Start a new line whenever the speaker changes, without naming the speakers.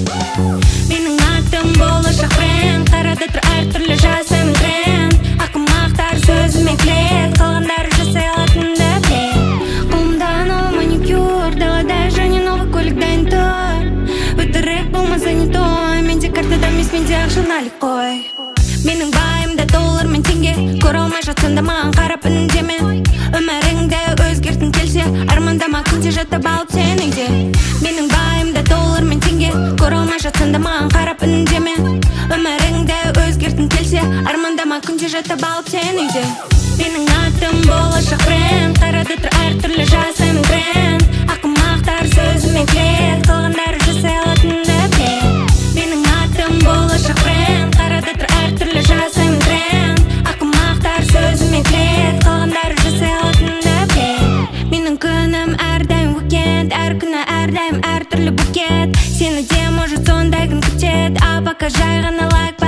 Менің атым болашақ бренд, қарада тұр әртүрлі жасым тренд. Ақымақтар сөзіме клет, қалғандары жасай алатынды білет. Қолымда новый маникюр, далада және новый көлік дайын тұр. Өтірік болмаса не той, менде картада емес, менде ақша налик қой. Менің байымда доллар мен теңге, көре алмай жатсаң да маған қарап үндеме. Өміріңді өзгерткің келсе, армандама күнде жаттап алып сен үйде. Менің байымда доллар мен теңге, көре алмай жатсаң да маған қарап үндеме. Өміріңді өзгерткің келсе, армандама күнде жаттап алып сен үйде. Менің атым болашақ бренд, қарада тұр әртүрлі жасым тренд. Ақымақтар сөзіме клет, қалғандары жасай алатынды білет. Менің атым болашақ бренд, қарада тұр әртүрлі жасым тренд. Ақымақтар сөзіме клет, қалғандары жасай алатынды білет. Менің күнім әрдайым уикенд, әр күні әрдайым әртүрлі букет. Сені де может сондай күн күтет, а пока жай ғана лайк